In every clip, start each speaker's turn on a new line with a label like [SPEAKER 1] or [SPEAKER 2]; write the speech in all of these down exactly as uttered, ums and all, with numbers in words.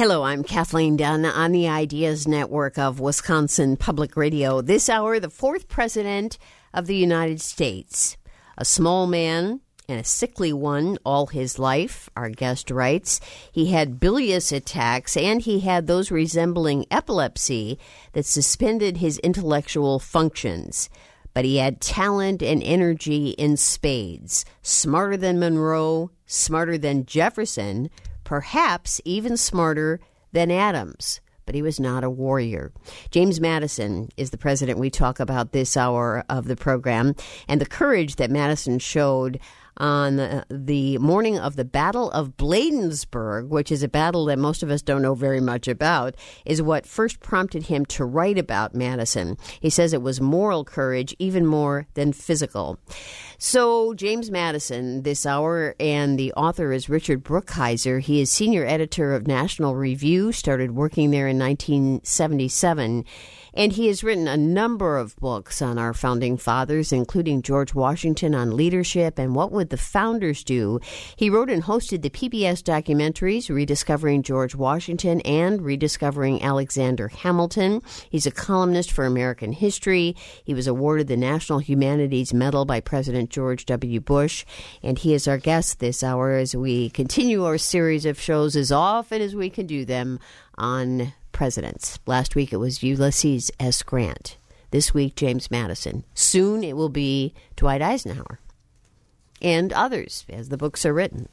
[SPEAKER 1] Hello, I'm Kathleen Dunn on the Ideas Network of Wisconsin Public Radio. This hour, the fourth president of the United States. A small man and a sickly one all his life, our guest writes. He had bilious attacks, and he had those resembling epilepsy that suspended his intellectual functions. But he had talent and energy in spades. Smarter than Monroe, smarter than Jefferson, perhaps even smarter than Adams. But he was not a warrior. James Madison is the president we talk about this hour of the program, and the courage that Madison showed on the, the morning of the Battle of Bladensburg, which is a battle that most of us don't know very much about, is what first prompted him to write about Madison. He says it was moral courage, even more than physical. So, James Madison this hour, and the author is Richard Brookhiser. He is senior editor of National Review, started working there in nineteen seventy-seven. And he has written a number of books on our founding fathers, including George Washington on leadership and what would the founders do. He wrote and hosted the P B S documentaries, Rediscovering George Washington and Rediscovering Alexander Hamilton. He's a columnist for American history. He was awarded the National Humanities Medal by President George W. Bush. And he is our guest this hour as we continue our series of shows as often as we can do them on presidents. Last week it was Ulysses S. Grant. This week, James Madison. Soon it will be Dwight Eisenhower and others as the books are written.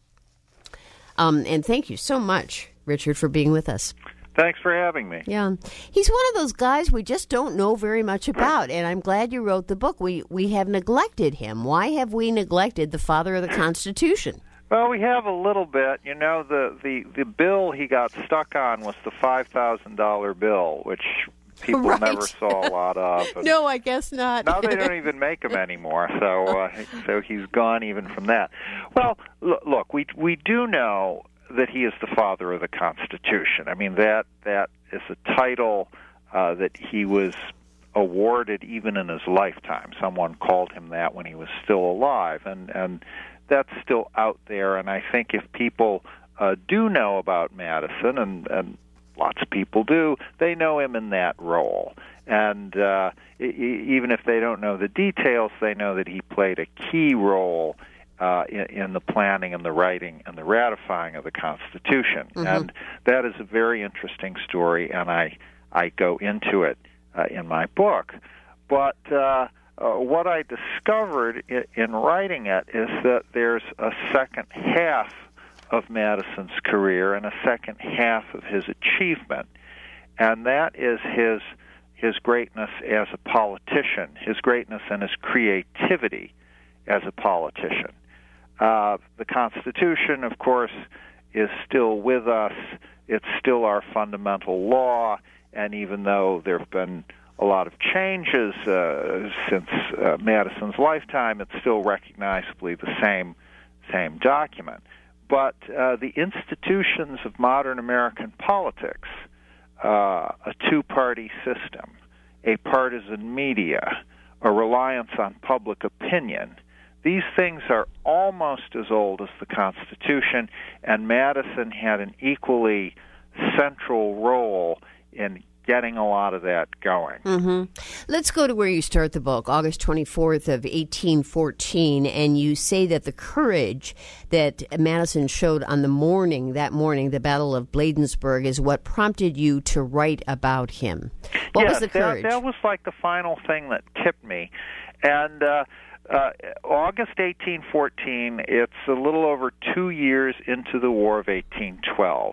[SPEAKER 1] Um, and thank you so much, Richard, for being with us.
[SPEAKER 2] Thanks for having me.
[SPEAKER 1] Yeah. He's one of those guys we just don't know very much about, and I'm glad you wrote the book. We, we have neglected him. Why have we neglected the father of the Constitution?
[SPEAKER 2] Well, we have a little bit. You know, the, the, the bill he got stuck on was the five thousand dollars bill, which people
[SPEAKER 1] right.
[SPEAKER 2] never saw a lot of. And
[SPEAKER 1] no, I guess not.
[SPEAKER 2] Now they don't even make them anymore, so uh, so he's gone even from that. Well, l- look, we we do know that he is the father of the Constitution. I mean, that that is a title uh, that he was awarded even in his lifetime. Someone called him that when he was still alive, and and that's still out there. And I think if people uh, do know about Madison, and, and lots of people do, they know him in that role. And uh, e- even if they don't know the details, they know that he played a key role uh, in, in the planning and the writing and the ratifying of the Constitution. Mm-hmm. And that is a very interesting story, and I, I go into it uh, in my book. But uh, Uh, what I discovered in, in writing it is that there's a second half of Madison's career and a second half of his achievement, and that is his his greatness as a politician, his greatness and his creativity as a politician. Uh, the Constitution, of course, is still with us. It's still our fundamental law, and even though there have been a lot of changes uh, since uh, Madison's lifetime, it's still recognizably the same same document. But uh, the institutions of modern American politics, uh, a two-party system, a partisan media, a reliance on public opinion, these things are almost as old as the Constitution, and Madison had an equally central role in getting a lot of that going.
[SPEAKER 1] Mm-hmm. Let's go to where you start the book, August twenty-fourth of eighteen fourteen, and you say that the courage that Madison showed on the morning, that morning, the Battle of Bladensburg, is what prompted you to write about him. What
[SPEAKER 2] yes,
[SPEAKER 1] was the courage?
[SPEAKER 2] That, that was like the final thing that tipped me. And uh, uh, August eighteen fourteen, it's a little over two years into the War of eighteen twelve.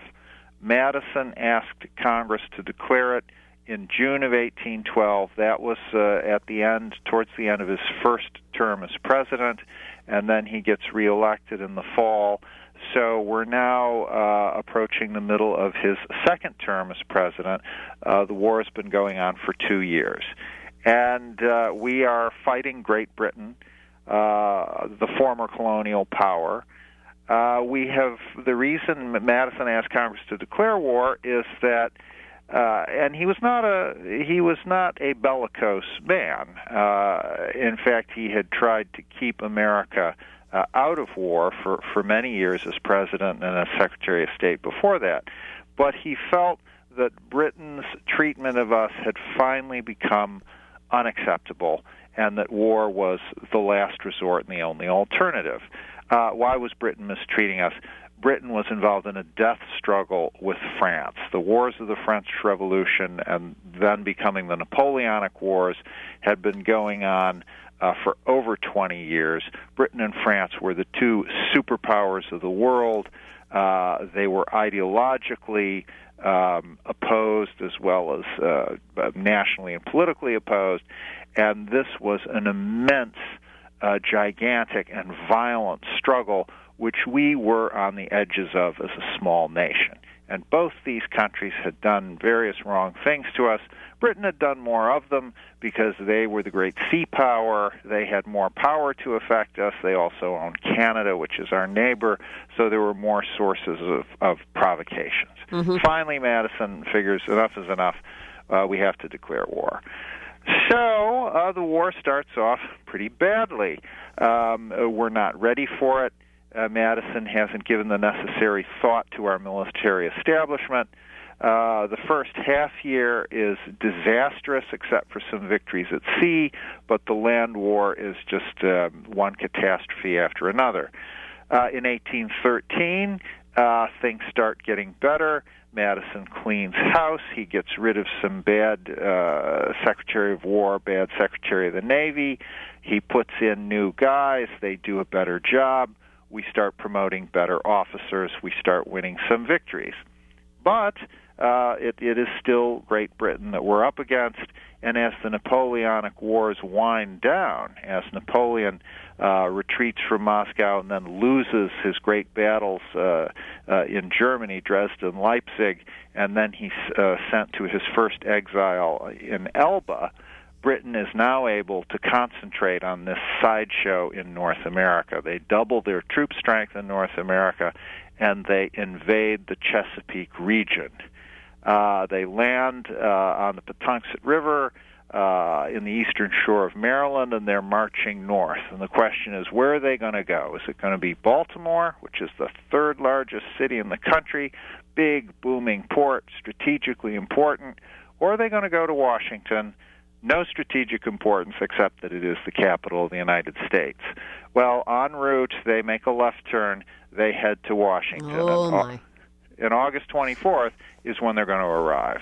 [SPEAKER 2] Madison asked Congress to declare it in June of eighteen twelve. That was uh, at the end, towards the end of his first term as president, and then he gets reelected in the fall. So we're now uh, approaching the middle of his second term as president. Uh, the war has been going on for two years. And uh, we are fighting Great Britain, uh, the former colonial power. Uh, we have the reason Madison asked Congress to declare war is that, uh, and he was not a he was not a bellicose man. Uh, in fact, he had tried to keep America uh, out of war for, for many years as president and as Secretary of State before that. but he felt that Britain's treatment of us had finally become unacceptable, and that war was the last resort and the only alternative. Uh, why was Britain mistreating us? Britain was involved in a death struggle with France. The wars of the French Revolution and then becoming the Napoleonic Wars had been going on uh, for over twenty years. Britain and France were the two superpowers of the world. Uh, they were ideologically um, opposed as well as uh, nationally and politically opposed, and this was an immense, uh, gigantic, and violent struggle which we were on the edges of as a small nation. And both these countries had done various wrong things to us. Britain had done more of them because they were the great sea power. They had more power to affect us. They also owned Canada, which is our neighbor, so there were more sources of, of provocations. Mm-hmm. Finally, Madison figures enough is enough. Uh, we have to declare war. So uh, the war starts off pretty badly. Um, we're not ready for it. Uh, Madison hasn't given the necessary thought to our military establishment. Uh, the first half year is disastrous, except for some victories at sea, but the land war is just uh, one catastrophe after another. Uh, in eighteen thirteen, uh, things start getting better. Madison cleans house. He gets rid of some bad uh, Secretary of War, bad Secretary of the Navy. He puts in new guys. They do a better job. We start promoting better officers. We start winning some victories. But uh, it, it is still Great Britain that we're up against, and as the Napoleonic Wars wind down, as Napoleon uh, retreats from Moscow and then loses his great battles uh, uh, in Germany, Dresden, Leipzig, and then he's uh, sent to his first exile in Elba, Britain is now able to concentrate on this sideshow in North America. They double their troop strength in North America, and they invade the Chesapeake region. Uh, they land uh, on the Patuxent River uh, in the eastern shore of Maryland, and they're marching north. And the question is, where are they going to go? Is it going to be Baltimore, which is the third largest city in the country, big, booming port, strategically important, or are they going to go to Washington? No strategic importance except that it is the capital of the United States. Well, en route, they make a left turn. They head to Washington.
[SPEAKER 1] Oh,
[SPEAKER 2] and,
[SPEAKER 1] my.
[SPEAKER 2] And August twenty-fourth is when they're going to arrive.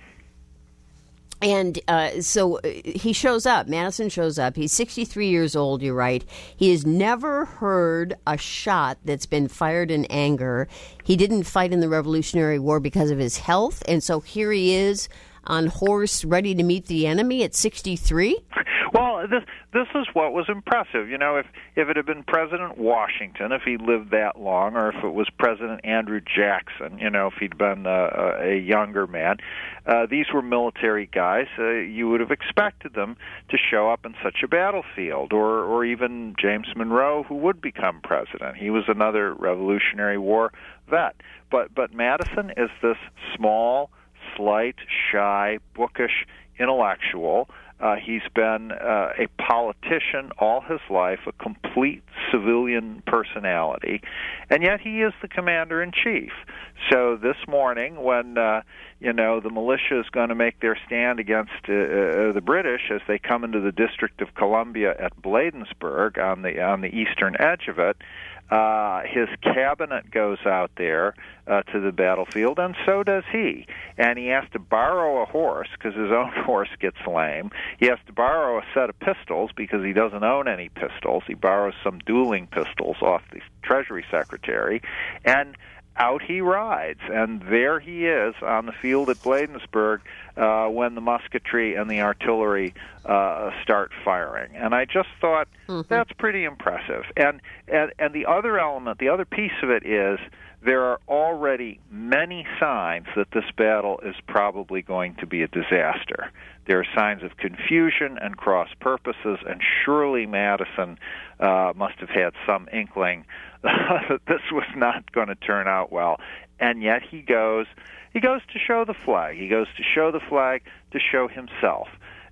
[SPEAKER 1] And uh, so he shows up. Madison shows up. He's sixty-three years old, you're right. He has never heard a shot that's been fired in anger. He didn't fight in the Revolutionary War because of his health, and so here he is on horse, ready to meet the enemy at sixty-three?
[SPEAKER 2] Well, this this is what was impressive. You know, if if it had been President Washington, if he lived that long, or if it was President Andrew Jackson, you know, if he'd been a, a younger man, uh, these were military guys. Uh, you would have expected them to show up in such a battlefield, or or even James Monroe, who would become president. He was another Revolutionary War vet. But but Madison is this small, slight, shy, bookish intellectual. Uh, he's been uh, a politician all his life, a complete civilian personality, and yet he is the commander-in-chief. So this morning, when uh, you know the militia is going to make their stand against uh, uh, the British as they come into the District of Columbia at Bladensburg on the on the eastern edge of it, Uh, his cabinet goes out there uh, to the battlefield, and so does he. And he has to borrow a horse because his own horse gets lame. He has to borrow a set of pistols because he doesn't own any pistols. He borrows some dueling pistols off the Treasury Secretary, and out he rides. And there he is on the field at Bladensburg uh, when the musketry and the artillery uh, start firing. And I just thought, mm-hmm. that's pretty impressive. And, and and the other element, the other piece of it is there are already many signs that this battle is probably going to be a disaster. There are signs of confusion and cross purposes, and surely Madison uh, must have had some inkling that this was not going to turn out well. And yet he goes, he goes to show the flag. He goes to show the flag to show himself.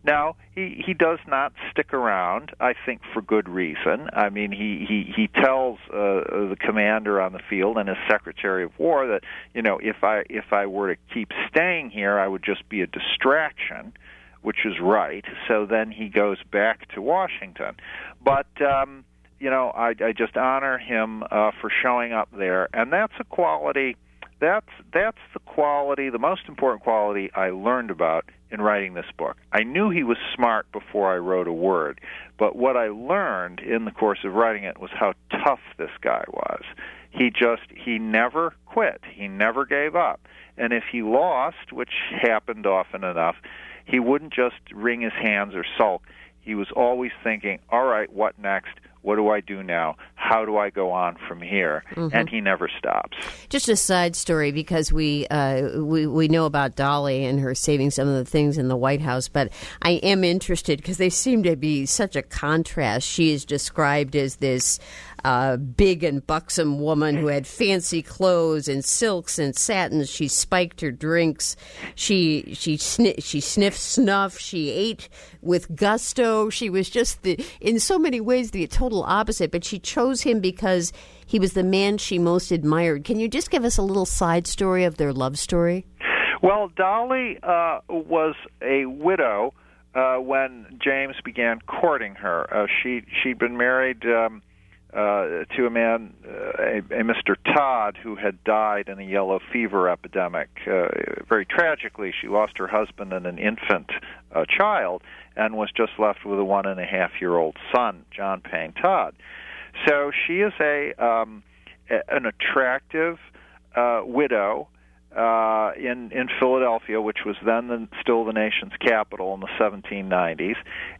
[SPEAKER 2] Now, he, he does not stick around, I think, for good reason. I mean, he, he, he tells uh, the commander on the field and his Secretary of War that, you know, if I if I were to keep staying here, I would just be a distraction, which is right. So then he goes back to Washington. But, um, you know, I, I just honor him uh, for showing up there, and that's a quality... That's that's the quality, the most important quality I learned about in writing this book. I knew he was smart before I wrote a word, but what I learned in the course of writing it was how tough this guy was. He just, he never quit. He never gave up. And if he lost, which happened often enough, he wouldn't just wring his hands or sulk. He was always thinking, all right, what next? What do I do now? How do I go on from here? Mm-hmm. And he never stops.
[SPEAKER 1] Just a side story, because we, uh, we we know about Dolly and her saving some of the things in the White House, but I am interested because they seem to be such a contrast. She is described as this uh, big and buxom woman who had fancy clothes and silks and satins. She spiked her drinks. She she sni- she sniffed snuff. She ate with gusto. She was just the, in so many ways the total opposite, but she chose him because he was the man she most admired. Can you just give us a little side story of their love story?
[SPEAKER 2] Well, Dolly uh, was a widow uh, when James began courting her. Uh, she, she'd been married um, uh, to a man, uh, a, a Mister Todd, who had died in a yellow fever epidemic. Uh, very tragically, she lost her husband and an infant uh, child, and was just left with a one-and-a-half-year-old son, John Payne Todd. So she is a um, a, an attractive uh, widow uh, in in Philadelphia, which was then the, still the nation's capital in the seventeen nineties,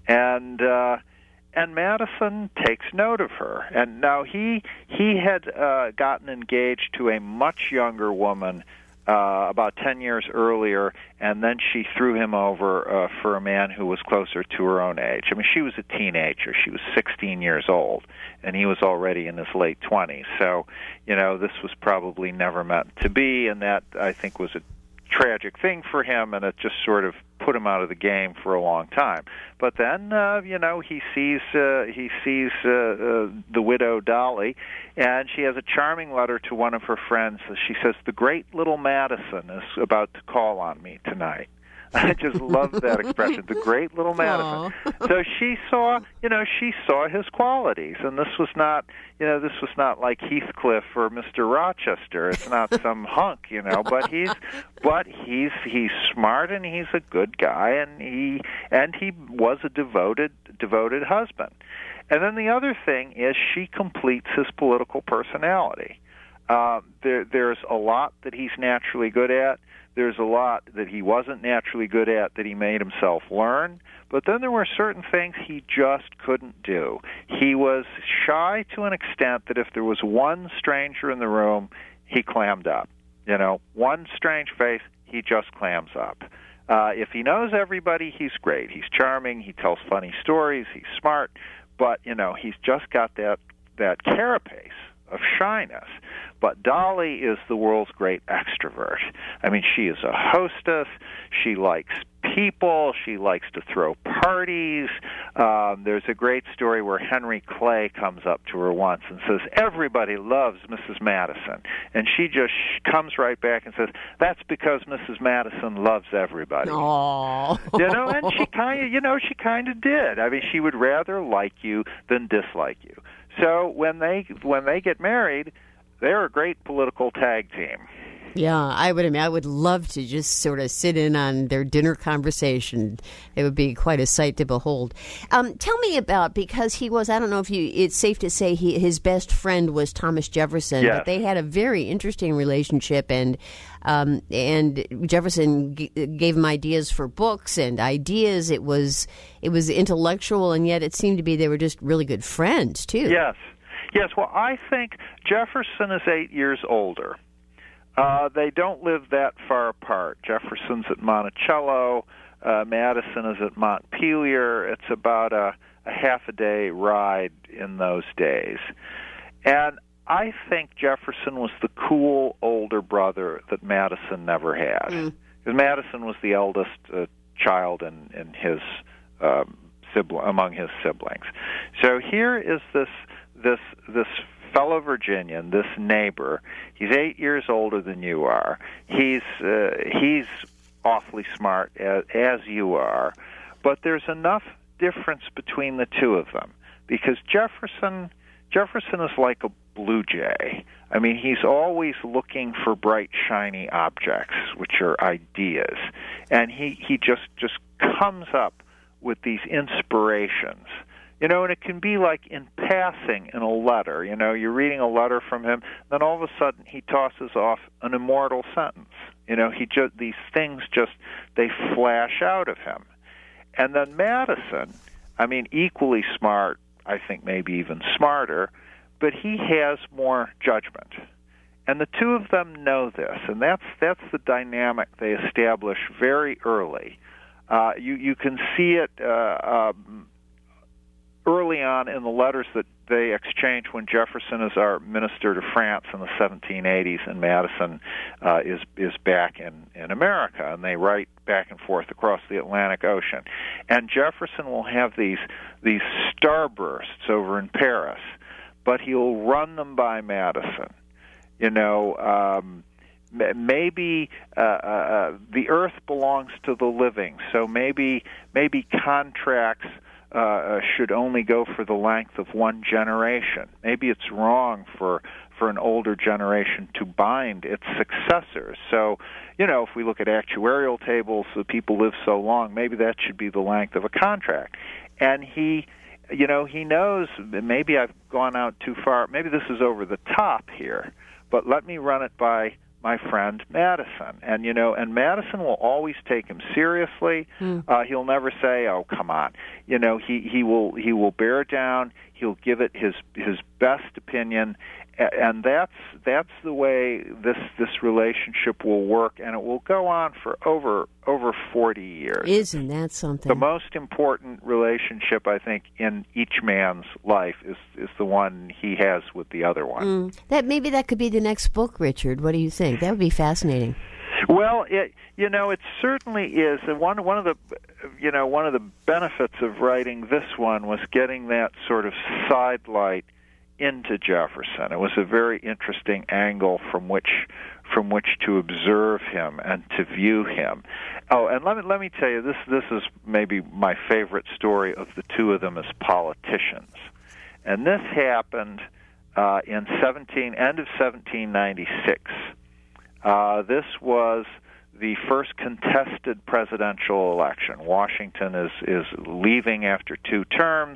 [SPEAKER 2] and uh, and Madison takes note of her. And now he he had uh, gotten engaged to a much younger woman Uh, about ten years earlier, and then she threw him over uh, for a man who was closer to her own age. I mean, she was a teenager. She was sixteen years old, and he was already in his late twenties. So, you know, this was probably never meant to be, and that, I think, was a tragic thing for him, and it just sort of put him out of the game for a long time. But then, uh, you know, he sees uh, he sees uh, uh, the widow Dolly, and she has a charming letter to one of her friends. She says, "The great little Madison is about to call on me tonight." I just love that expression, the great little Madison. Aww. So she saw, you know, she saw his qualities, and this was not, you know, this was not like Heathcliff or Mister Rochester. It's not some hunk, you know, but he's, but he's he's smart and he's a good guy, and he and he was a devoted devoted husband. And then the other thing is she completes his political personality. Uh, there, there's a lot that he's naturally good at. There's a lot that he wasn't naturally good at that he made himself learn. But then there were certain things he just couldn't do. He was shy to an extent that if there was one stranger in the room, he clammed up. You know, one strange face, he just clams up. Uh, if he knows everybody, he's great. He's charming. He tells funny stories. He's smart. But, you know, he's just got that, that carapace of shyness. But Dolly is the world's great extrovert. I mean, she is a hostess. She likes people. She likes to throw parties. Um, there's a great story where Henry Clay comes up to her once and says, "Everybody loves Missus Madison." And she just comes right back and says, "That's because Missus Madison loves everybody."
[SPEAKER 1] Aww.
[SPEAKER 2] You know, and she kind of, you know, she kind of did. I mean, she would rather like you than dislike you. So when they when they get married, they're a great political tag team.
[SPEAKER 1] Yeah, I would. I mean, I would love to just sort of sit in on their dinner conversation. It would be quite a sight to behold. Um, tell me about, because he was, I don't know if you, it's safe to say he, his best friend was Thomas Jefferson,
[SPEAKER 2] yes.
[SPEAKER 1] But they had a very interesting relationship, and um, and Jefferson g- gave him ideas for books and ideas. It was it was intellectual, and yet it seemed to be they were just really good friends too.
[SPEAKER 2] Yes, yes. Well, I think Jefferson is eight years older. Uh, they don't live that far apart. Jefferson's at Monticello. Uh, Madison is at Montpelier. It's about a, a half a day ride in those days. And I think Jefferson was the cool older brother that Madison never had. Mm. Because Madison was the eldest uh, child in, in his um, sibling, among his siblings. So here is this this this fellow Virginian, this neighbor. He's eight years older than you are. He's uh, he's awfully smart as, as you are, but there's enough difference between the two of them because Jefferson Jefferson is like a blue jay. I mean, he's always looking for bright, shiny objects, which are ideas, and he he just just comes up with these inspirations. You know, and it can be like in passing in a letter. You know, you're reading a letter from him, then all of a sudden he tosses off an immortal sentence. You know, he just these things just they flash out of him. And then Madison, I mean, equally smart, I think maybe even smarter, but he has more judgment. And the two of them know this, and that's that's the dynamic they establish very early. Uh, you you can see it uh, um, early on in the letters that they exchange when Jefferson is our minister to France in the seventeen eighties and Madison uh, is is back in, in America, and they write back and forth across the Atlantic Ocean. And Jefferson will have these these starbursts over in Paris, but he'll run them by Madison. You know, um, maybe uh, uh, the earth belongs to the living, so maybe maybe contracts Uh, should only go for the length of one generation. Maybe it's wrong for for an older generation to bind its successors. So, you know, if we look at actuarial tables, the people live so long, maybe that should be the length of a contract. And he, you know, he knows maybe I've gone out too far. Maybe this is over the top here, but let me run it by my friend Madison. And, you know, and Madison will always take him seriously. Mm. Uh, he'll never say, oh, come on. You know, he, he will he will bear down. He'll give it his his best opinion. And that's that's the way this this relationship will work, and it will go on for over over forty years.
[SPEAKER 1] Isn't that something?
[SPEAKER 2] The most important relationship, I think, in each man's life is is the one he has with the other one.
[SPEAKER 1] Mm. That maybe that could be the next book, Richard. What do you think? That would be fascinating.
[SPEAKER 2] Well, it, you know, it certainly is. And one one of the you know one of the benefits of writing this one was getting that sort of sidelight into Jefferson. It was a very interesting angle from which from which to observe him and to view him. Oh, and let me let me tell you, this this is maybe my favorite story of the two of them as politicians. And this happened uh, in seventeen end of seventeen ninety-six. Uh, this was the first contested presidential election. Washington is is leaving after two terms,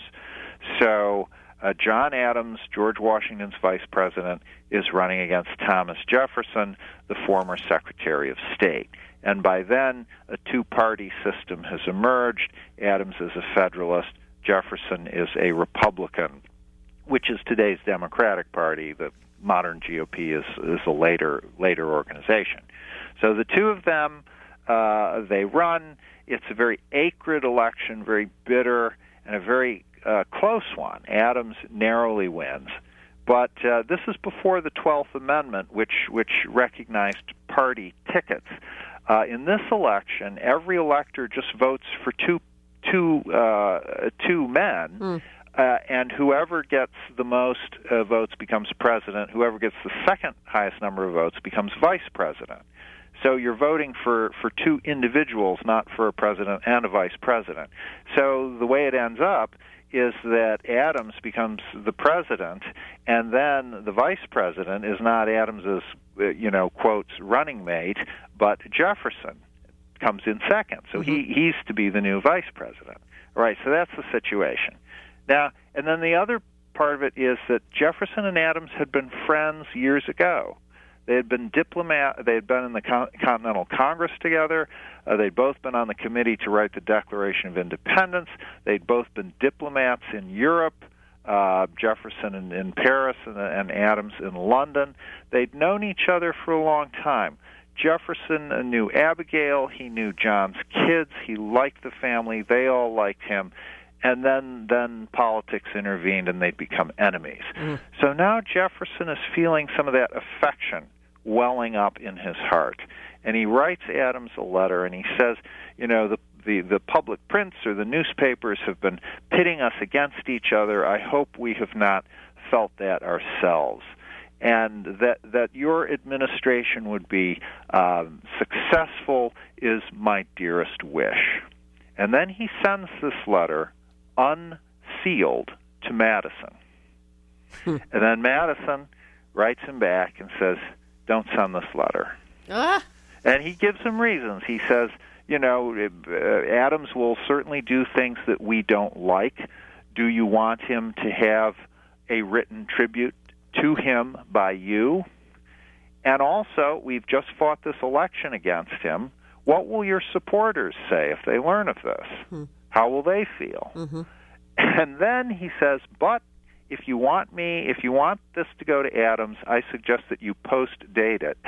[SPEAKER 2] so Uh, John Adams, George Washington's vice president, is running against Thomas Jefferson, the former Secretary of State. And by then, a two-party system has emerged. Adams is a Federalist. Jefferson is a Republican, which is today's Democratic Party. The modern G O P is, is a later later organization. So the two of them, uh, they run. It's a very acrid election, very bitter, and a very Uh, close one. Adams narrowly wins. But uh, this is before the twelfth Amendment, which which recognized party tickets. Uh, in this election, every elector just votes for two two uh, two men, mm. uh, and whoever gets the most uh, votes becomes president. Whoever gets the second highest number of votes becomes vice president. So you're voting for, for two individuals, not for a president and a vice president. So the way it ends up is that Adams becomes the president, and then the vice president is not Adams's, you know, quotes, running mate, but Jefferson comes in second. So mm-hmm. he, he's to be the new vice president. All right, so that's the situation. Now, and then the other part of it is that Jefferson and Adams had been friends years ago. They had been diplomat. They had been in the Con- Continental Congress together. Uh, they'd both been on the committee to write the Declaration of Independence. They'd both been diplomats in Europe. Uh, Jefferson in, in Paris and, and Adams in London. They'd known each other for a long time. Jefferson knew Abigail. He knew John's kids. He liked the family. They all liked him. And then, then politics intervened, and they'd become enemies. Mm. So now Jefferson is feeling some of that affection welling up in his heart. And he writes Adams a letter, and he says, you know, the the, the public prints or the newspapers have been pitting us against each other. I hope we have not felt that ourselves. And that that your administration would be um, successful is my dearest wish. And then he sends this letter unsealed to Madison. Hmm. And then Madison writes him back and says, don't send this letter. Ah. And he gives him reasons. He says, you know, uh, Adams will certainly do things that we don't like. Do you want him to have a written tribute to him by you? And also, we've just fought this election against him. What will your supporters say if they learn of this? Hmm. How will they feel? Mm-hmm. And then he says, but if you want me, if you want this to go to Adams, I suggest that you post-date it.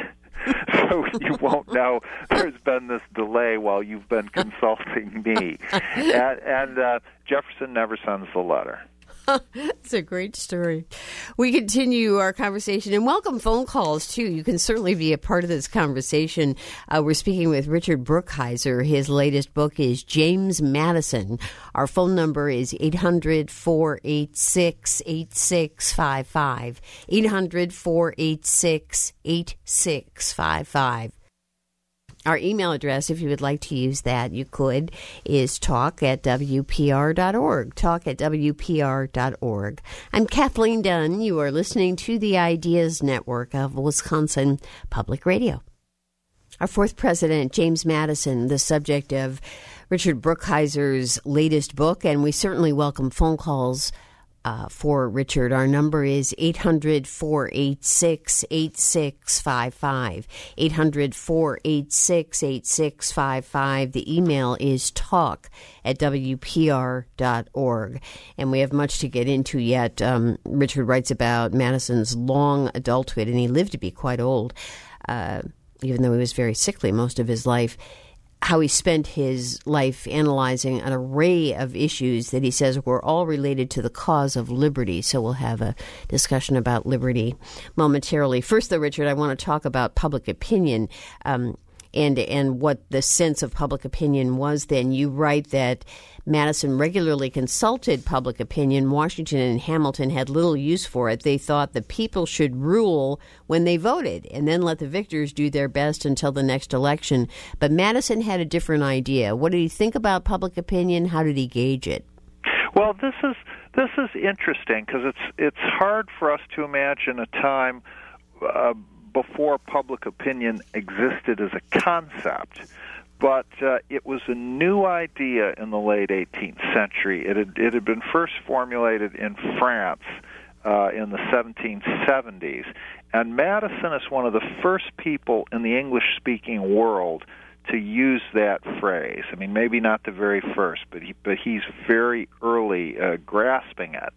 [SPEAKER 2] So you won't know there's been this delay while you've been consulting me. And, and uh, Jefferson never sends the letter.
[SPEAKER 1] It's a great story. We continue our conversation and welcome phone calls, too. You can certainly be a part of this conversation. Uh, we're speaking with Richard Brookhiser. His latest book is James Madison. Our phone number is eight hundred, four eight six, eight six five five. eight hundred, four eight six, eight six five five. Our email address, if you would like to use that, you could, is talk at W P R dot org. Talk at W P R dot org. I'm Kathleen Dunn. You are listening to the Ideas Network of Wisconsin Public Radio. Our fourth president, James Madison, the subject of Richard Brookhiser's latest book, and we certainly welcome phone calls Uh, for Richard. Our number is eight hundred, four eight six, eight six five five. eight hundred, four eight six, eight six five five. The email is talk at W P R dot org. And we have much to get into yet. Um, Richard writes about Madison's long adulthood, and he lived to be quite old, uh, even though he was very sickly most of his life. How he spent his life analyzing an array of issues that he says were all related to the cause of liberty. So we'll have a discussion about liberty momentarily. First, though, Richard, I want to talk about public opinion um, and and what the sense of public opinion was then. You write that Madison regularly consulted public opinion. Washington and Hamilton had little use for it. They thought the people should rule when they voted and then let the victors do their best until the next election. But Madison had a different idea. What did he think about public opinion? How did he gauge it?
[SPEAKER 2] Well, this is this is interesting because it's it's hard for us to imagine a time uh, before public opinion existed as a concept. But uh, it was a new idea in the late eighteenth century. It had, it had been first formulated in France uh, in the seventeen seventies. And Madison is one of the first people in the English-speaking world to use that phrase. I mean, maybe not the very first, but he, but he's very early uh, grasping it.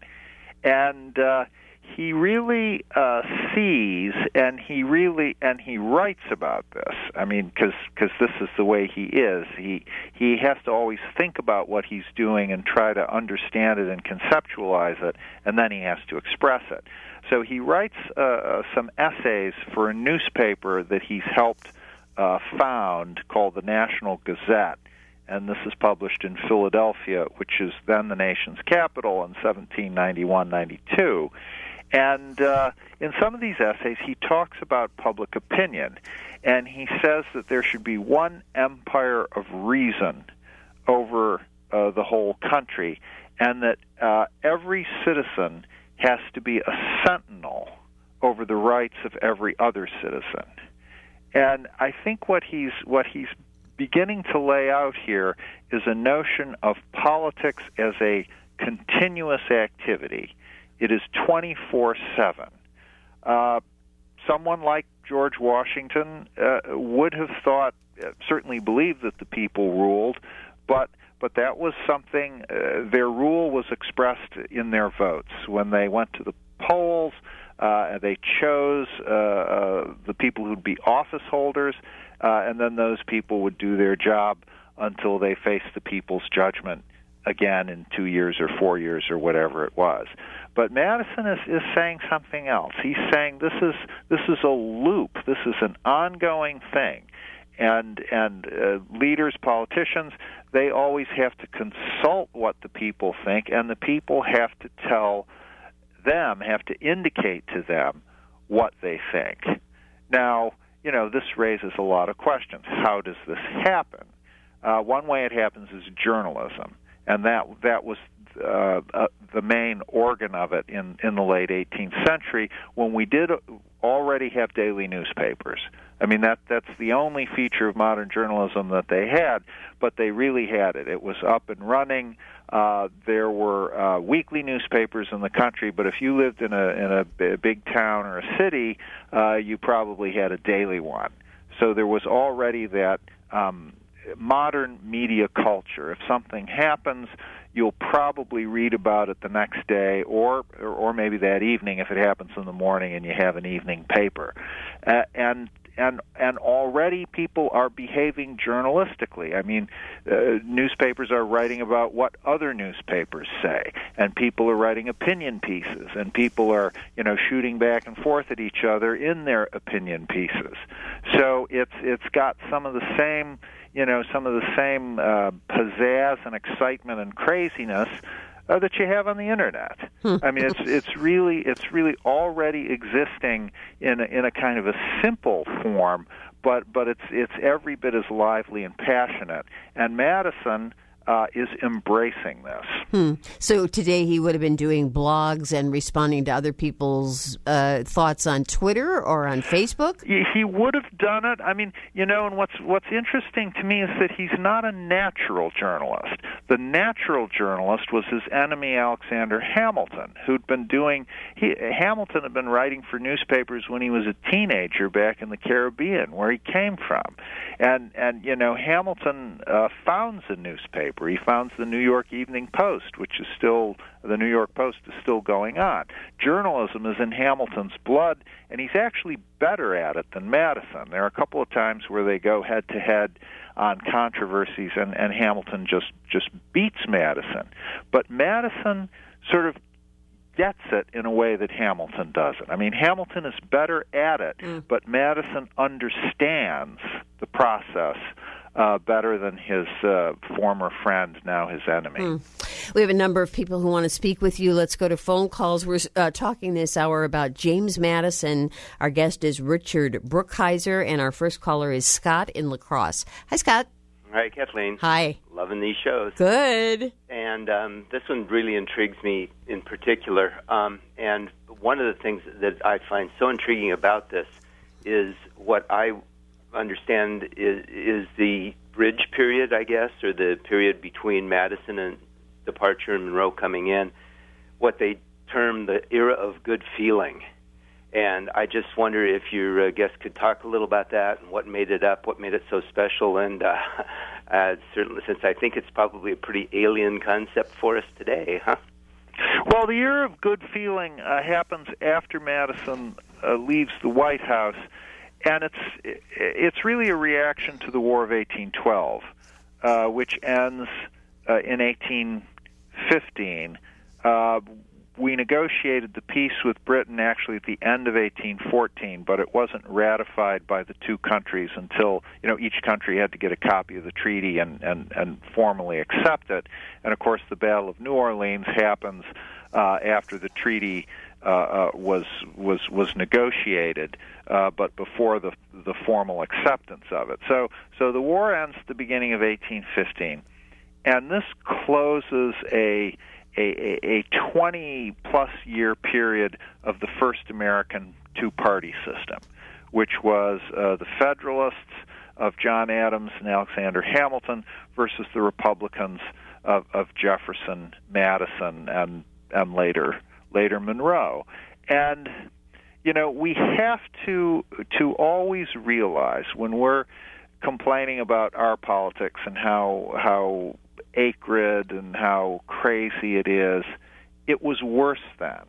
[SPEAKER 2] And uh, he really uh, sees, and he really and he writes about this. I mean, because because this is the way he is. He he has to always think about what he's doing and try to understand it and conceptualize it, and then he has to express it. So he writes uh, some essays for a newspaper that he's helped uh, found called the National Gazette, and this is published in Philadelphia, which is then the nation's capital, in seventeen ninety-one ninety-two. And uh, in some of these essays, he talks about public opinion, and he says that there should be one empire of reason over uh, the whole country, and that uh, every citizen has to be a sentinel over the rights of every other citizen. And I think what he's what he's beginning to lay out here is a notion of politics as a continuous activity. It is twenty-four seven. Uh, someone like George Washington uh, would have thought, uh, certainly believed that the people ruled, but but that was something, uh, their rule was expressed in their votes. When they went to the polls, uh, they chose uh, uh, the people who'd be office holders, uh, and then those people would do their job until they faced the people's judgment again in two years or four years or whatever it was. But Madison is, is saying something else. He's saying this is this is a loop. This is an ongoing thing. and and uh, leaders, politicians, they always have to consult what the people think, and the people have to tell them, have to indicate to them what they think. Now, you know, this raises a lot of questions. How does this happen? Uh, one way it happens is journalism, and that that was uh, uh, the main organ of it in, in the late eighteenth century, when we did already have daily newspapers. I mean, that that's the only feature of modern journalism that they had, but they really had it. It was up and running. Uh, there were uh, weekly newspapers in the country, but if you lived in a in a b- big town or a city, uh, you probably had a daily one. So there was already that um, modern media culture. If something happens, you'll probably read about it the next day, or or maybe that evening if it happens in the morning and you have an evening paper. Uh, and and and already people are behaving journalistically. I mean, uh, newspapers are writing about what other newspapers say, and people are writing opinion pieces, and people are, you know, shooting back and forth at each other in their opinion pieces. So it's it's got some of the same, you know, some of the same uh, pizzazz and excitement and craziness uh, that you have on the internet. I mean, it's it's really it's really already existing in a, in a kind of a simple form, but but it's it's every bit as lively and passionate. And Madison Uh, is embracing this.
[SPEAKER 1] Hmm. So today he would have been doing blogs and responding to other people's uh, thoughts on Twitter or on Facebook?
[SPEAKER 2] He, he would have done it. I mean, you know, and what's what's interesting to me is that he's not a natural journalist. The natural journalist was his enemy, Alexander Hamilton, who'd been doing, he, Hamilton had been writing for newspapers when he was a teenager back in the Caribbean, where he came from. And, and you know, Hamilton uh, founds a newspaper. He founds the New York Evening Post, which is still, the New York Post is still going on. Journalism is in Hamilton's blood, and he's actually better at it than Madison. There are a couple of times where they go head-to-head on controversies, and, and Hamilton just, just beats Madison. But Madison sort of gets it in a way that Hamilton doesn't. I mean, Hamilton is better at it, mm. but Madison understands the process Uh, better than his uh, former friend, now his enemy.
[SPEAKER 1] Mm. We have a number of people who want to speak with you. Let's go to phone calls. We're uh, talking this hour about James Madison. Our guest is Richard Brookhiser, and our first caller is Scott in La Crosse. Hi, Scott.
[SPEAKER 3] Hi, Kathleen.
[SPEAKER 1] Hi.
[SPEAKER 3] Loving these shows.
[SPEAKER 1] Good.
[SPEAKER 3] And um, this one really intrigues me in particular. Um, and one of the things that I find so intriguing about this is what I understand is, is the bridge period, I guess, or the period between Madison and departure and Monroe coming in, what they term the era of good feeling. And I just wonder if your uh, guest could talk a little about that and what made it up, what made it so special, and uh, uh, certainly since I think it's probably a pretty alien concept for us today, huh?
[SPEAKER 2] Well, the era of good feeling uh, happens after Madison uh, leaves the White House. And it's it's really a reaction to the War of eighteen twelve, uh, which ends uh, in eighteen fifteen. Uh, we negotiated the peace with Britain actually at the end of eighteen fourteen, but it wasn't ratified by the two countries until, you know, each country had to get a copy of the treaty and, and, and formally accept it. And, of course, the Battle of New Orleans happens uh, after the treaty Uh, uh, was was was negotiated, uh, but before the the formal acceptance of it. So so the war ends at the beginning of eighteen fifteen, and this closes a a, a twenty plus year period of the first American two party system, which was uh, the Federalists of John Adams and Alexander Hamilton versus the Republicans of, of Jefferson, Madison, and and later. later Monroe. And, you know, we have to to always realize when we're complaining about our politics and how how acrid and how crazy it is, it was worse then.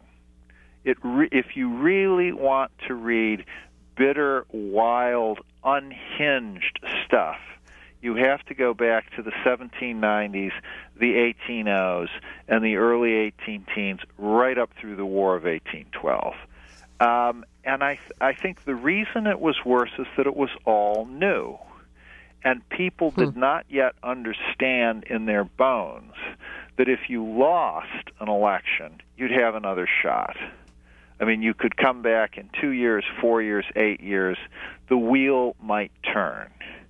[SPEAKER 2] It re- if you really want to read bitter, wild, unhinged stuff, you have to go back to the seventeen nineties, the eighteen ohs, and the early eighteen teens, right up through the War of eighteen twelve. Um, and I, th- I think the reason it was worse is that it was all new. And people
[SPEAKER 1] Hmm.
[SPEAKER 2] did not yet understand in their bones that if you lost an election, you'd have another shot. I mean, you could come back in two years, four years, eight years. The wheel might turn.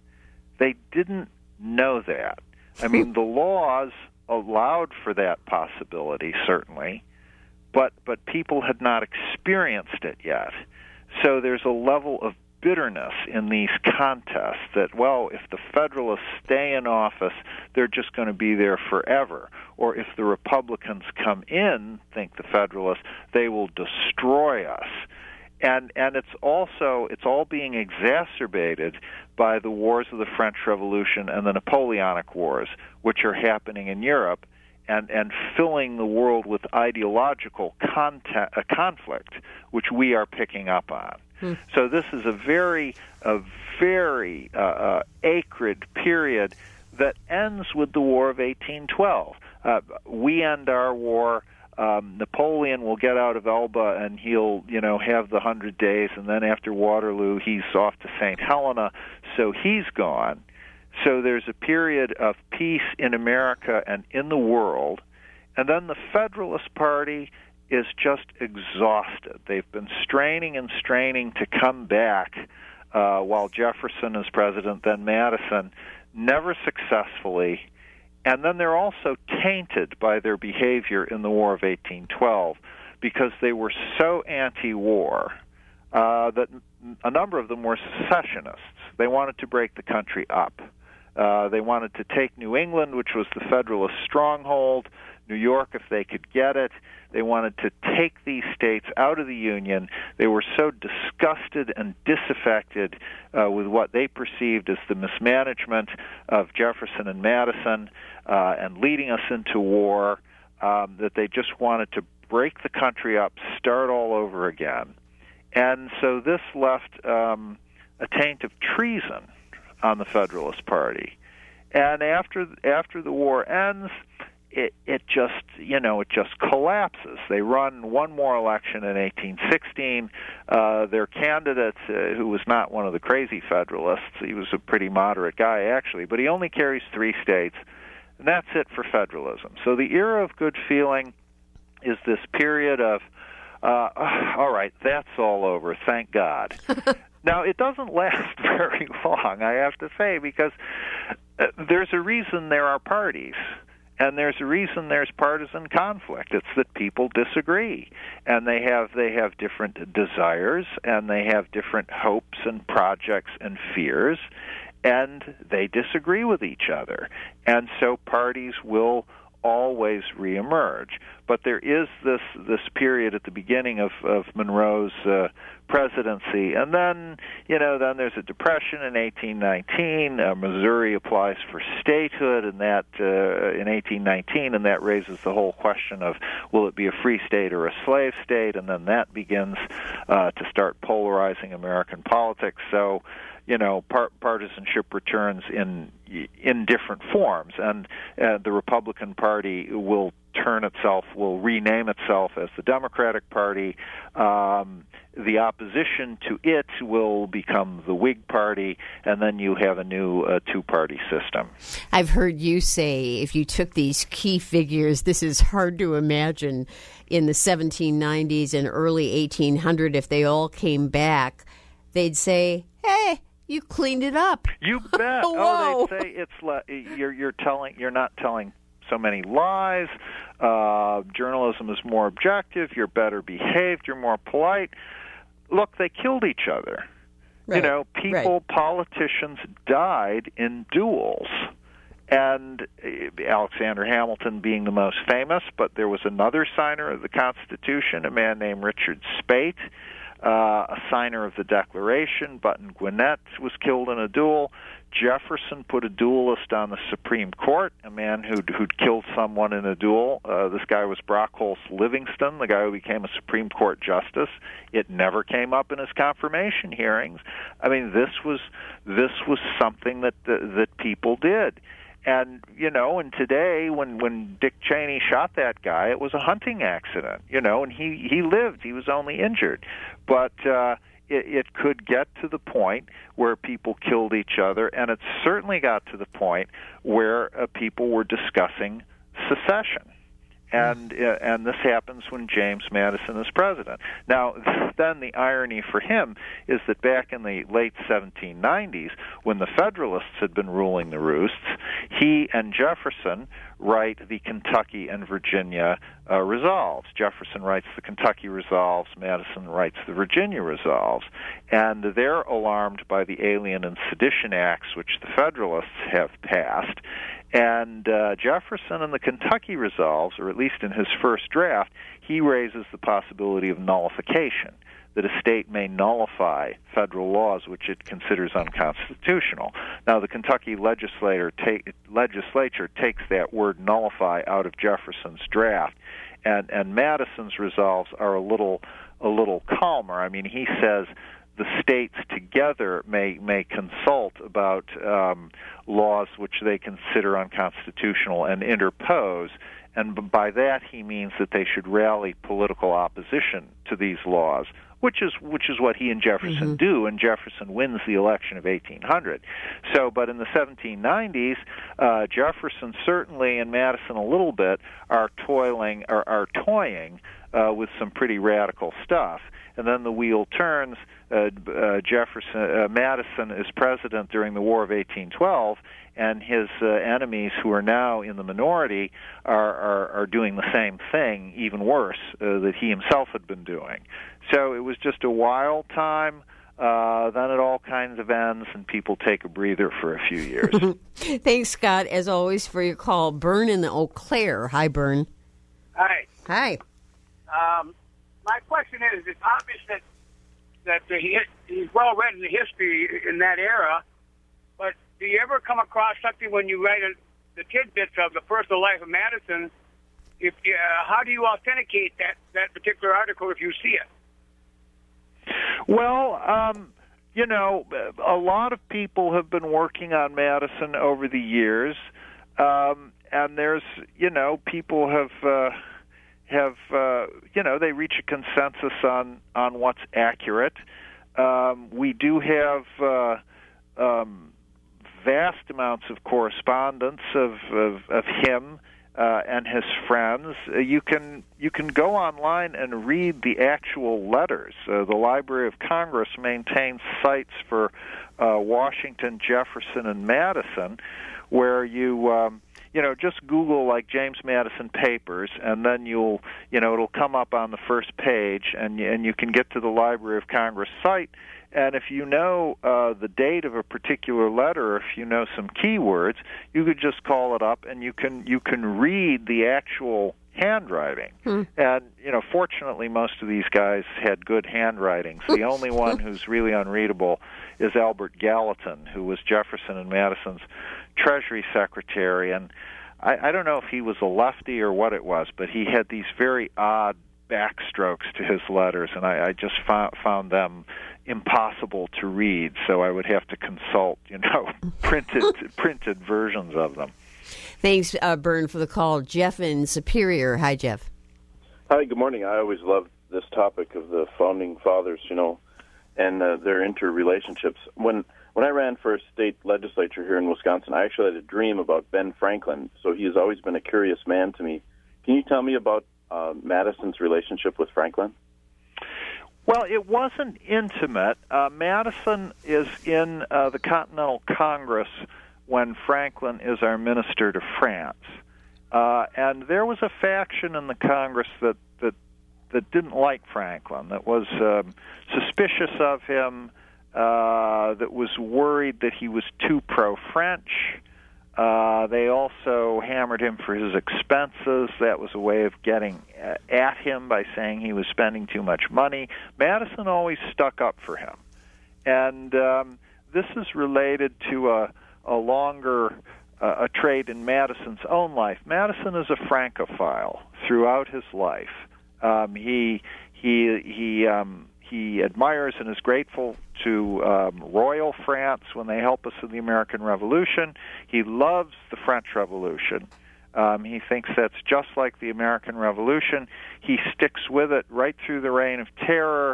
[SPEAKER 2] They didn't know that. I mean, the laws allowed for that possibility, certainly, but but people had not experienced it yet. So there's a level of bitterness in these contests that, well, if the Federalists stay in office, they're just going to be there forever. Or if the Republicans come in, think the Federalists, they will destroy us. And and it's also, it's all being exacerbated by the wars of the French Revolution and the Napoleonic Wars, which are happening in Europe and, and filling the world with ideological content, uh, conflict, which we are picking up on. Hmm. So this is a very, a very uh, uh, acrid period that ends with the War of eighteen twelve. Uh, we end our war. Um, Napoleon will get out of Elba and he'll, you know, have the Hundred Days, and then after Waterloo, he's off to Saint Helena, so he's gone. So there's a period of peace in America and in the world, and then the Federalist Party is just exhausted. They've been straining and straining to come back uh, while Jefferson is president, then Madison, never successfully. And then they're also tainted by their behavior in the War of eighteen twelve because they were so anti-war uh, that a number of them were secessionists. They wanted to break the country up. Uh, they wanted to take New England, which was the Federalist stronghold, New York if they could get it. They wanted to take these states out of the Union. They were so disgusted and disaffected uh, with what they perceived as the mismanagement of Jefferson and Madison uh, and leading us into war um, that they just wanted to break the country up, start all over again. And so this left um, a taint of treason on the Federalist Party. And after after the war ends, It, it just, you know, it just collapses. They run one more election in eighteen sixteen. Uh, their candidate, uh, who was not one of the crazy Federalists, he was a pretty moderate guy, actually, but he only carries three states, and that's it for federalism. So the era of good feeling is this period of, uh, all right, that's all over, thank God. Now, it doesn't last very long, I have to say, because uh, there's a reason there are parties. And there's a reason there's partisan conflict. It's that people disagree, and they have they have different desires, and they have different hopes and projects and fears, and they disagree with each other. And so parties will always reemerge. But there is this this period at the beginning of, of Monroe's uh, presidency, and then, you know, then there's a depression in eighteen nineteen. Uh, Missouri applies for statehood, and that uh, in eighteen nineteen, and that raises the whole question of will it be a free state or a slave state, and then that begins uh, to start polarizing American politics. So, you know, par- partisanship returns in in different forms, and uh, the Republican Party will turn itself, will rename itself as the Democratic Party. Um, the opposition to it will become the Whig Party, and then you have a new uh, two-party system.
[SPEAKER 1] I've heard you say if you took these key figures, this is hard to imagine, in the seventeen nineties and early eighteen hundred, if they all came back, they'd say, hey, you cleaned it up.
[SPEAKER 2] You bet. Oh, they'd say it's le- you're you're telling you're not telling so many lies. Uh, journalism is more objective. You're better behaved. You're more polite. Look, they killed each other.
[SPEAKER 1] Right.
[SPEAKER 2] You know, people,
[SPEAKER 1] right.
[SPEAKER 2] politicians died in duels. And Alexander Hamilton being the most famous, but there was another signer of the Constitution, a man named Richard Speight, uh, a signer of the Declaration. Button Gwinnett was killed in a duel. Jefferson put a duelist on the Supreme Court, a man who'd, who'd killed someone in a duel. Uh, this guy was Brockholst Livingston, the guy who became a Supreme Court justice. It never came up in his confirmation hearings. I mean, this was this was something that that, that people did. And, you know, and today when, when Dick Cheney shot that guy, it was a hunting accident, you know, and he, he lived. He was only injured. But uh, it, it could get to the point where people killed each other, and it certainly got to the point where uh, people were discussing secession. And uh, and this happens when James Madison is president. Now, then the irony for him is that back in the late seventeen nineties, when the Federalists had been ruling the roosts, he and Jefferson write the Kentucky and Virginia uh, resolves. Jefferson writes the Kentucky resolves, Madison writes the Virginia resolves. And they're alarmed by the Alien and Sedition Acts, which the Federalists have passed. And uh, Jefferson in the Kentucky resolves, or at least in his first draft, he raises the possibility of nullification, that a state may nullify federal laws which it considers unconstitutional. Now, the Kentucky legislator take, legislature takes that word nullify out of Jefferson's draft, and, and Madison's resolves are a little a little calmer. I mean, he says the states together may may consult about um, laws which they consider unconstitutional and interpose, and by that he means that they should rally political opposition to these laws, which is which is what he and Jefferson mm-hmm. do, and Jefferson wins the election of eighteen hundred. So, but in the seventeen nineties, uh, Jefferson certainly and Madison a little bit are toiling are, are toying uh, with some pretty radical stuff. And then the wheel turns. Uh, uh, Jefferson, uh, Madison is president during the War of eighteen twelve, and his uh, enemies, who are now in the minority, are, are, are doing the same thing, even worse, uh, that he himself had been doing. So it was just a wild time. Uh, then it all kinds of ends, and people take a breather for a few years.
[SPEAKER 1] Thanks, Scott, as always, for your call. Bern in the Eau Claire. Hi, Bern.
[SPEAKER 4] Hi.
[SPEAKER 1] Hi.
[SPEAKER 4] Um, my question is, it's obvious that that he, he's well read in the history in that era, but do you ever come across something when you write a, the tidbits of the personal life of Madison? If uh, how do you authenticate that, that particular article if you see it?
[SPEAKER 2] Well, um, you know, a lot of people have been working on Madison over the years, um, and there's, you know, people have... Uh, have, uh, you know, they reach a consensus on, on what's accurate. Um, we do have uh, um, vast amounts of correspondence of, of, of him uh, and his friends. Uh, you can you can go online and read the actual letters. Uh, the Library of Congress maintains sites for uh, Washington, Jefferson, and Madison, where you... Um, You know, just Google like James Madison papers, and then you'll, you know, it'll come up on the first page, and and you can get to the Library of Congress site. And if you know uh, the date of a particular letter, or if you know some keywords, you could just call it up, and you can you can read the actual handwriting. Hmm. And you know, fortunately, most of these guys had good handwriting. So the only one who's really unreadable is Albert Gallatin, who was Jefferson and Madison's Treasury Secretary, and I, I don't know if he was a lefty or what it was, but he had these very odd backstrokes to his letters, and I, I just found, found them impossible to read, so I would have to consult, you know, printed printed versions of them.
[SPEAKER 1] Thanks, uh, Bern, for the call. Jeff in Superior. Hi, Jeff.
[SPEAKER 5] Hi, good morning. I always loved this topic of the Founding Fathers, you know, and uh, their interrelationships. When When I ran for state legislature here in Wisconsin, I actually had a dream about Ben Franklin, so he has always been a curious man to me. Can you tell me about uh, Madison's relationship with Franklin?
[SPEAKER 2] Well, it wasn't intimate. Uh, Madison is in uh, the Continental Congress when Franklin is our minister to France. Uh, and there was a faction in the Congress that, that, that didn't like Franklin, that was um, suspicious of him, Uh, that was worried that he was too pro-French. Uh, they also hammered him for his expenses. That was a way of getting at him by saying he was spending too much money. Madison always stuck up for him. And um, this is related to a, a longer uh, a trait in Madison's own life. Madison is a Francophile throughout his life. Um, he he he um, he admires and is grateful to um, Royal France when they help us in the American Revolution. He loves the French Revolution. Um, he thinks that's just like the American Revolution. He sticks with it right through the Reign of Terror.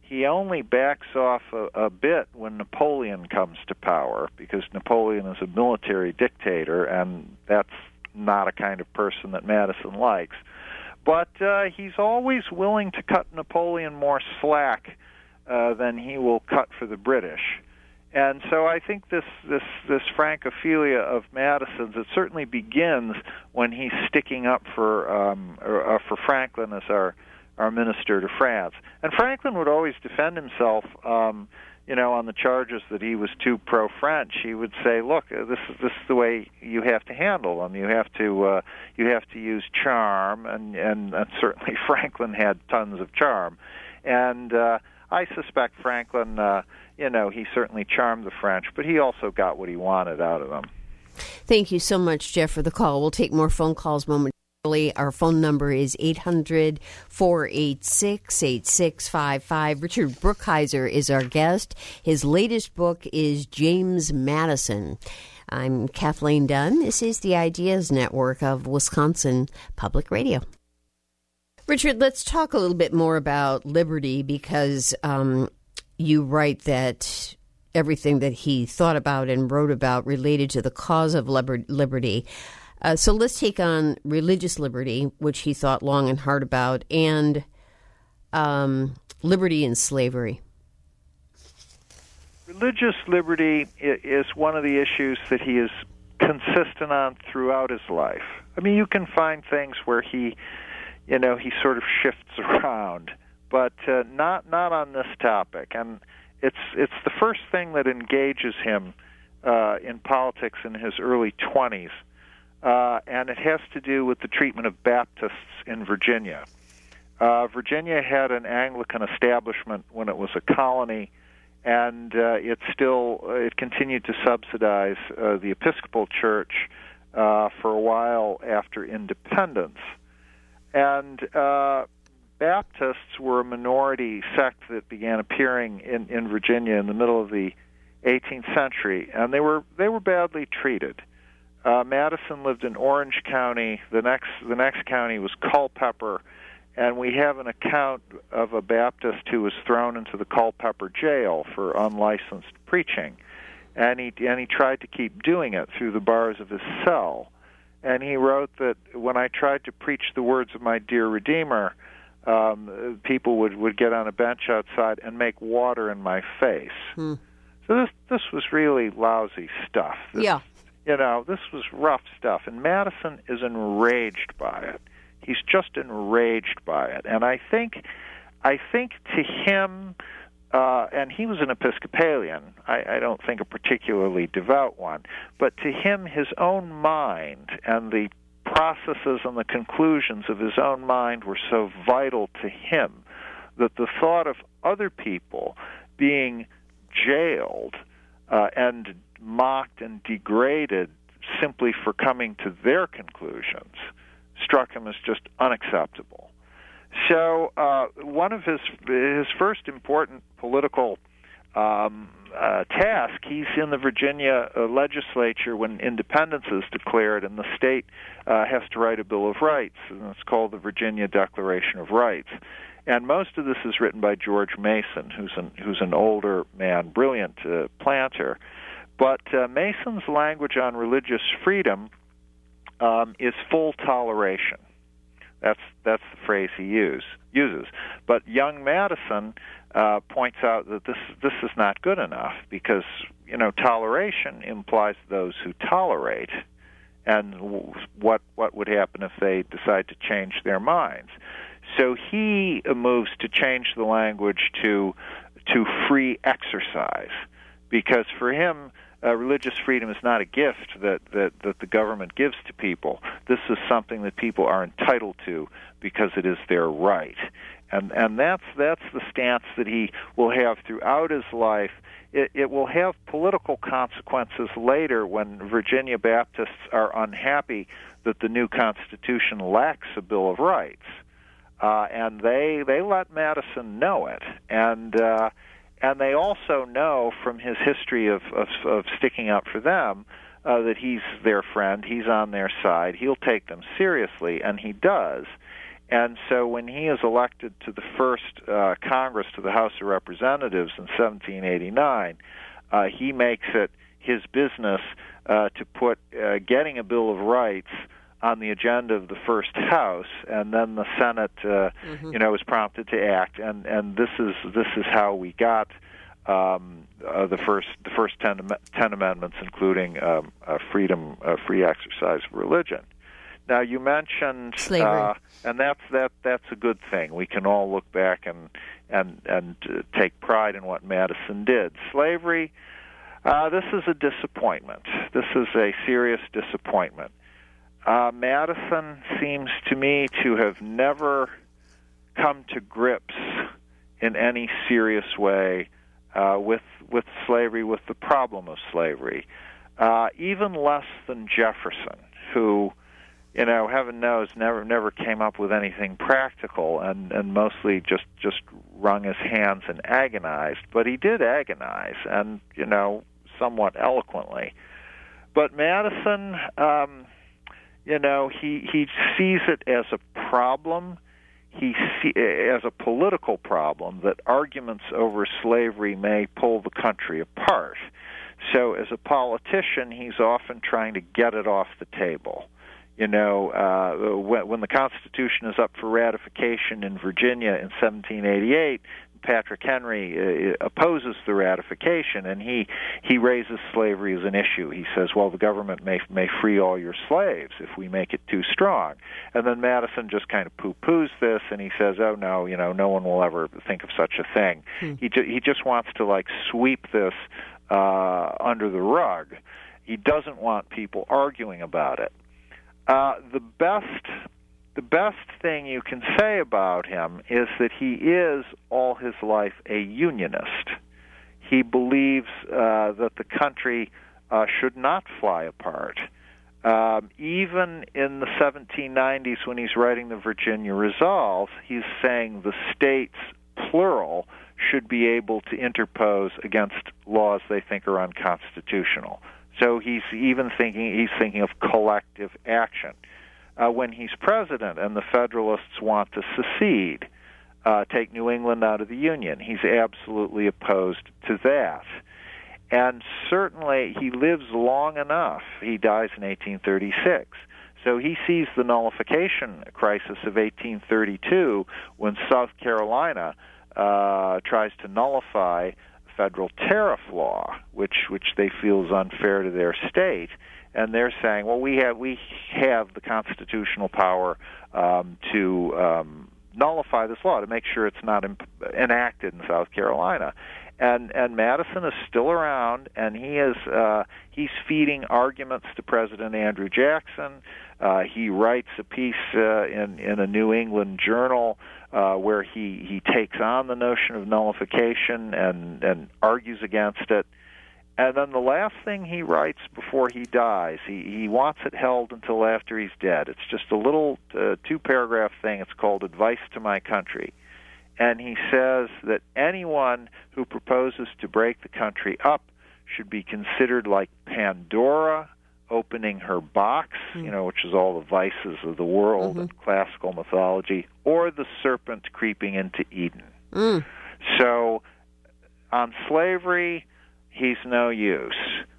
[SPEAKER 2] he only backs off a, a bit when Napoleon comes to power, because Napoleon is a military dictator, and that's not a kind of person that Madison likes. But uh, he's always willing to cut Napoleon more slack uh, than he will cut for the British. And so I think this, this, this francophilia of Madison's, it certainly begins when he's sticking up for um, uh, for Franklin as our, our minister to France. And Franklin would always defend himself, um, you know, on the charges that he was too pro-French. He would say, "Look, uh, this is this is the way you have to handle them. You have to uh, you have to use charm," and, and and certainly Franklin had tons of charm. And uh, I suspect Franklin, uh, you know, he certainly charmed the French, but he also got what he wanted out of them.
[SPEAKER 1] Thank you so much, Jeff, for the call. We'll take more phone calls momentarily. Our phone number is eight hundred, four eight six, eight six five five. Richard Brookhiser is our guest. His latest book is James Madison. I'm Kathleen Dunn. This is the Ideas Network of Wisconsin Public Radio. Richard, let's talk a little bit more about liberty, because um, you write that everything that he thought about and wrote about related to the cause of liber- liberty. Uh, so let's take on religious liberty, which he thought long and hard about, and um, liberty and slavery.
[SPEAKER 2] Religious liberty is one of the issues that he is consistent on throughout his life. I mean, you can find things where he, you know, he sort of shifts around, but uh, not not on this topic. And it's it's the first thing that engages him uh, in politics in his early twenties. Uh, and it has to do with the treatment of Baptists in Virginia. Uh, Virginia had an Anglican establishment when it was a colony, and uh, it still uh, it continued to subsidize uh, the Episcopal Church uh, for a while after independence. And uh, Baptists were a minority sect that began appearing in, in Virginia in the middle of the eighteenth century, and they were they were badly treated. Uh, Madison lived in Orange County. The next the next county was Culpeper, and we have an account of a Baptist who was thrown into the Culpeper jail for unlicensed preaching, and he and he tried to keep doing it through the bars of his cell. And he wrote that when I tried to preach the words of my dear Redeemer, um, people would, would get on a bench outside and make water in my face. Hmm. So this this was really lousy stuff. This,
[SPEAKER 1] yeah.
[SPEAKER 2] You know, this was rough stuff, and Madison is enraged by it. He's just enraged by it, and I think, I think to him, uh, and he was an Episcopalian. I, I don't think a particularly devout one, but to him, his own mind and the processes and the conclusions of his own mind were so vital to him that the thought of other people being jailed uh, and mocked and degraded simply for coming to their conclusions struck him as just unacceptable. So uh, one of his his first important political um, uh, task, he's in the Virginia uh, legislature when independence is declared, and the state uh, has to write a Bill of Rights, and it's called the Virginia Declaration of Rights. And most of this is written by George Mason, who's an who's an older man, brilliant uh, planter. But uh, Mason's language on religious freedom um, is full toleration. That's that's the phrase he use, uses. But young Madison uh, points out that this this is not good enough, because you know toleration implies those who tolerate, and what what would happen if they decide to change their minds. So he moves to change the language to to free exercise, because for him, Uh, religious freedom is not a gift that, that, that the government gives to people. This is something that people are entitled to because it is their right. And and that's that's the stance that he will have throughout his life. It, it will have political consequences later when Virginia Baptists are unhappy that the new Constitution lacks a Bill of Rights. Uh, and they they let Madison know it. And uh And they also know from his history of, of, of sticking up for them uh, that he's their friend, he's on their side, he'll take them seriously, and he does. And so when he is elected to the first uh, Congress, to the House of Representatives in seventeen eighty-nine, uh, he makes it his business uh, to put uh, getting a Bill of Rights on the agenda of the first House, and then the Senate, uh, mm-hmm. you know, is prompted to act. And, and this is this is how we got um, uh, the first the first ten, ten amendments, including um, uh, freedom, uh, free exercise of religion. Now you mentioned
[SPEAKER 1] slavery,
[SPEAKER 2] uh, and that's that that's a good thing. We can all look back and and and uh, take pride in what Madison did. Slavery, uh, this is a disappointment. This is a serious disappointment. Uh, Madison seems to me to have never come to grips in any serious way uh, with with slavery, with the problem of slavery. Uh, even less than Jefferson, who, you know, heaven knows, never never came up with anything practical, and, and mostly just, just wrung his hands and agonized. But he did agonize, and, you know, somewhat eloquently. But Madison, um, you know, he, he sees it as a problem. He see, as a political problem that arguments over slavery may pull the country apart. So as a politician, he's often trying to get it off the table. You know, uh, when, when the Constitution is up for ratification in Virginia in seventeen eighty-eight, Patrick Henry uh, opposes the ratification, and he he raises slavery as an issue. He says, well, the government may may free all your slaves if we make it too strong. And then Madison just kind of poo-poos this, and he says, oh, no, you know, no one will ever think of such a thing. Hmm. He, ju- he just wants to, like, sweep this uh, under the rug. He doesn't want people arguing about it. Uh, the best, the best thing you can say about him is that he is all his life a unionist. He believes uh, that the country uh, should not fly apart. Um, even in the seventeen nineties, when he's writing the Virginia Resolve, he's saying the states, plural, should be able to interpose against laws they think are unconstitutional. So he's even thinking he's thinking of collective action. Uh, when he's president and the Federalists want to secede, uh, take New England out of the Union, he's absolutely opposed to that. And certainly he lives long enough. He dies in eighteen thirty-six. So he sees the nullification crisis of eighteen thirty-two when South Carolina uh, tries to nullify federal tariff law, which which they feel is unfair to their state, and they're saying, well, we have we have the constitutional power um, to um, nullify this law, to make sure it's not imp- enacted in South Carolina. And and Madison is still around, and he is uh, he's feeding arguments to President Andrew Jackson. Uh, he writes a piece uh, in in a New England journal uh, where he, he takes on the notion of nullification and, and argues against it. And then the last thing he writes before he dies, he, he wants it held until after he's dead. It's just a little uh, two-paragraph thing. It's called Advice to My Country. And he says that anyone who proposes to break the country up should be considered like Pandora opening her box, mm. you know, which is all the vices of the world mm-hmm. in classical mythology, or the serpent creeping into Eden. Mm. So on slavery, he's no use.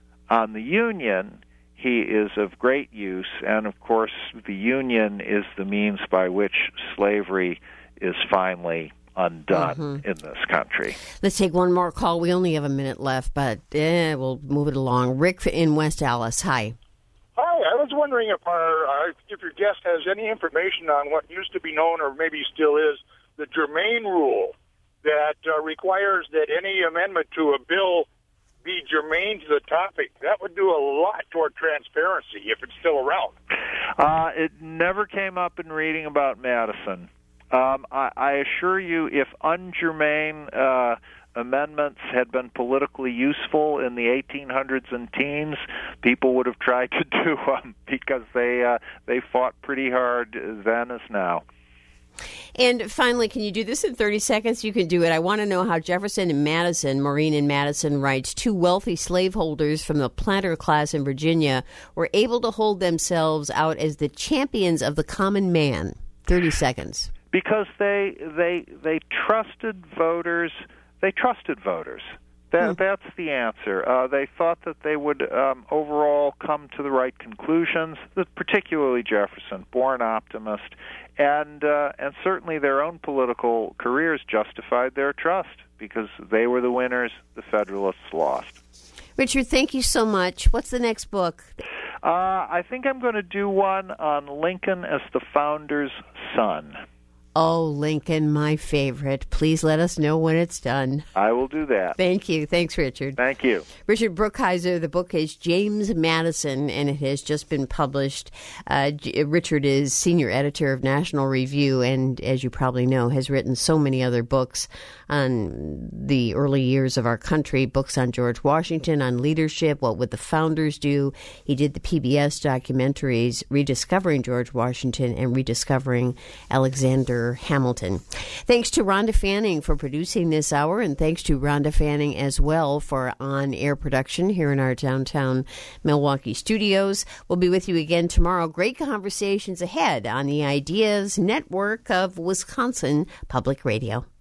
[SPEAKER 2] On the Union, he is of great use, and of course the Union is the means by which slavery is finally undone mm-hmm. in this country.
[SPEAKER 1] Let's take one more call. We only have a minute left, but eh, we'll move it along. Rick in West Allis. Hi.
[SPEAKER 6] Hi. I was wondering if our uh, if your guest has any information on what used to be known, or maybe still is, the germane rule that uh, requires that any amendment to a bill be germane to the topic. That would do a lot toward transparency if it's still around.
[SPEAKER 2] Uh, it never came up in reading about Madison. Um, I, I assure you, if ungermane uh, amendments had been politically useful in the eighteen hundreds and teens, people would have tried to do them because they uh, they fought pretty hard then as now.
[SPEAKER 1] And finally, can you do this in thirty seconds? You can do it. I want to know how Jefferson and Madison, Maureen and Madison writes, two wealthy slaveholders from the planter class in Virginia were able to hold themselves out as the champions of the common man. thirty seconds.
[SPEAKER 2] Because they they they trusted voters. They trusted voters. That, mm. That's the answer. Uh, they thought that they would um, overall come to the right conclusions, particularly Jefferson, born optimist, and uh, and certainly their own political careers justified their trust because they were the winners, the Federalists lost.
[SPEAKER 1] Richard, thank you so much. What's the next book?
[SPEAKER 2] Uh, I think I'm going to do one on Lincoln as the founder's son.
[SPEAKER 1] Oh, Lincoln, my favorite. Please let us know when it's done.
[SPEAKER 2] I will do that.
[SPEAKER 1] Thank you. Thanks, Richard.
[SPEAKER 2] Thank you.
[SPEAKER 1] Richard Brookhiser. The book is James Madison, and it has just been published. Uh, J- Richard is senior editor of National Review, and as you probably know, has written so many other books on the early years of our country, books on George Washington, on leadership, what would the founders do. He did the P B S documentaries, Rediscovering George Washington and Rediscovering Alexander Hamilton. Thanks to Rhonda Fanning for producing this hour, and thanks to Rhonda Fanning as well for on-air production here in our downtown Milwaukee studios. We'll be with you again tomorrow. Great conversations ahead on the Ideas Network of Wisconsin Public Radio.